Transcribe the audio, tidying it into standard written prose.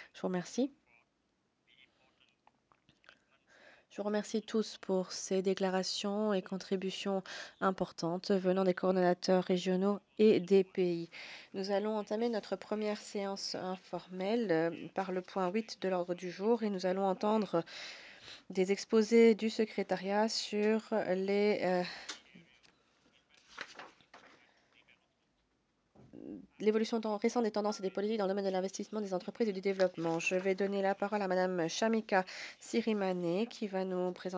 Je vous remercie. Je vous remercie tous pour ces déclarations et contributions importantes venant des coordonnateurs régionaux et des pays. Nous allons entamer notre première séance informelle par le point 8 de l'ordre du jour et nous allons entendre des exposés du secrétariat sur l'évolution récente des tendances et des politiques dans le domaine de l'investissement des entreprises et du développement. Je vais donner la parole à Madame Shamika Sirimane qui va nous présenter